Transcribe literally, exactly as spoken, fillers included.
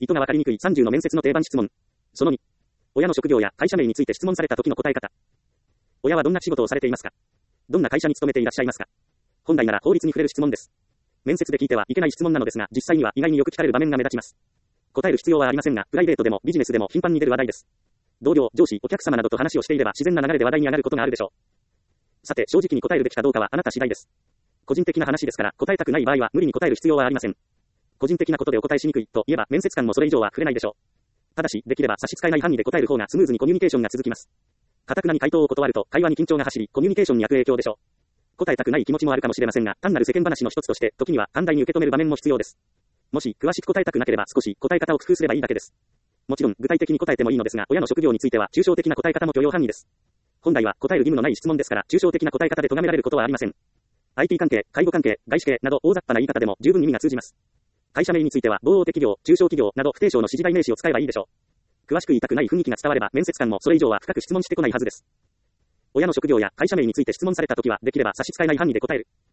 意図がわかりにくいさんじゅうの面接の定番質問。そのに。親の職業や会社名について質問された時の答え方。親はどんな仕事をされていますか？どんな会社に勤めていらっしゃいますか？本来なら法律に触れる質問です。面接で聞いてはいけない質問なのですが、実際には意外によく聞かれる場面が目立ちます。答える必要はありませんが、プライベートでもビジネスでも頻繁に出る話題です。同僚、上司、お客様などと話をしていれば自然な流れで話題に上がることがあるでしょう。さて、正直に答えるべきかどうかはあなた次第です。個人的な話ですから、答えたくない場合は無理に答える必要はありません。個人的なことでお答えしにくいと言えば面接官もそれ以上は触れないでしょう。ただし、できれば差し支えない範囲で答える方がスムーズにコミュニケーションが続きます。堅くなに回答を断ると会話に緊張が走り、コミュニケーションに悪影響でしょう。答えたくない気持ちもあるかもしれませんが、単なる世間話の一つとして、時には寛大に受け止める場面も必要です。もし、詳しく答えたくなければ少し答え方を工夫すればいいだけです。もちろん、具体的に答えてもいいのですが、親の職業については抽象的な答え方も許容範囲です。本来は答える義務のない質問ですから、抽象的な答え方で咎められることはありません。アイティー 関係、介護関係、外資系など大雑把な言い方でも十分意味が通じます。会社名については、某大手企業、中小企業など不定称の指示代名詞を使えばいいでしょう。詳しく言いたくない雰囲気が伝われば、面接官もそれ以上は深く質問してこないはずです。親の職業や会社名について質問されたときは、できれば差し支えない範囲で答える。